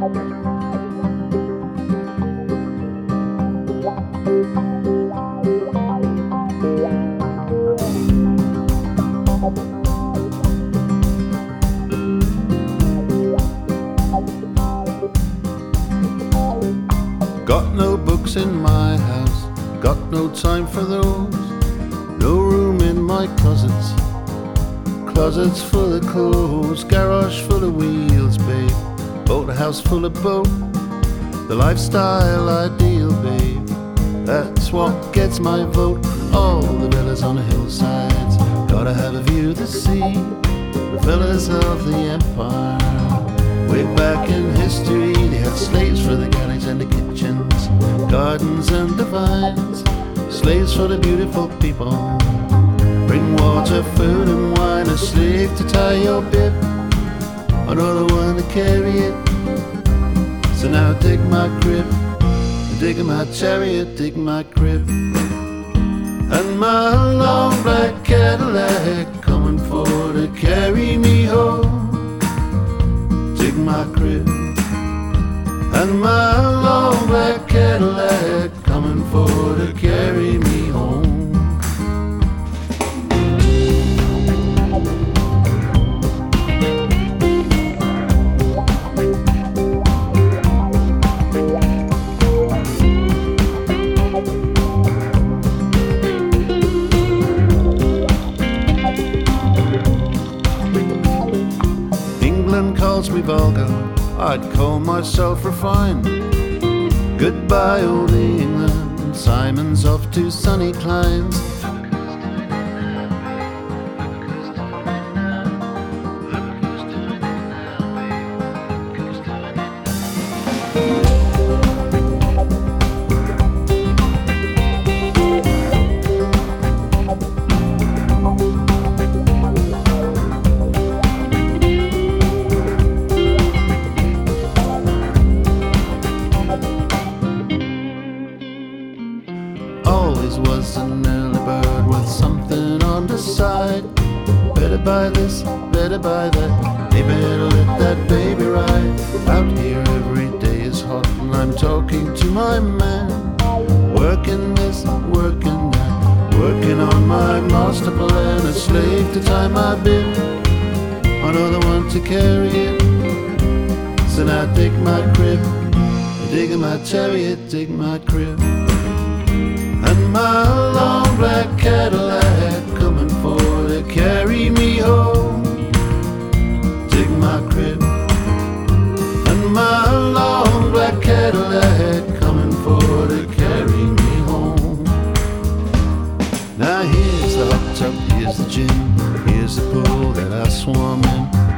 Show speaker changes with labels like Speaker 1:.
Speaker 1: Got no books in my house, got no time for those. No room in my closets, closets full of clothes. Garage full of wheels, babe, boathouse full of boat. The lifestyle ideal, babe, that's what gets my vote. All the villas on the hillsides, gotta have a view to see the villas of the empire. Way back in history, they had slaves for the galleys and the kitchens, gardens and the vines, slaves for the beautiful people. Bring water, food and wine, a slave to tie your bib, another one to carry it. So now dig my crib, dig my chariot, dig my crib. And my long black Cadillac coming for to carry me home. Dig my crib. And my long black Cadillac coming for to carry me home. England calls me vulgar, I'd call myself refined. Goodbye old England, Simon's off to sunny climes. Always was an early bird with something on the side. Better buy this, better buy that, they better let that baby ride. Out here every day is hot and I'm talking to my man. Working this, working that, working on my master plan. A slave to tie my bib, another one to carry it. So now dig my crib, dig my chariot, dig my crib. And my long black Cadillac coming for to carry me home. Dig my crib. And my long black Cadillac coming for to carry me home. Now here's the hot tub, here's the gym, here's the pool that I swam in.